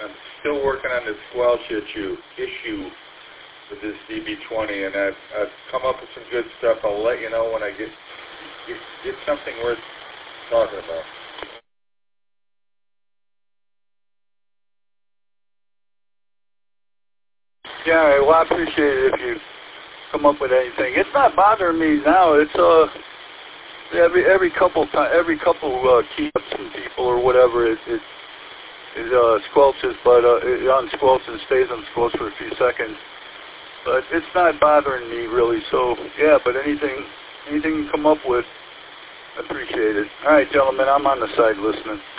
I'm still working on this squelch issue with this DB20, and I've come up with some good stuff. I'll let you know when I get something worth talking about. Yeah, well, I appreciate it if you come up with anything. It's not bothering me now. It's every couple keys from people or whatever it squelches, but it unsquelches, stays unsquelched for a few seconds. But it's not bothering me really. So yeah, but anything you come up with, I appreciate it. All right, gentlemen, I'm on the side listening.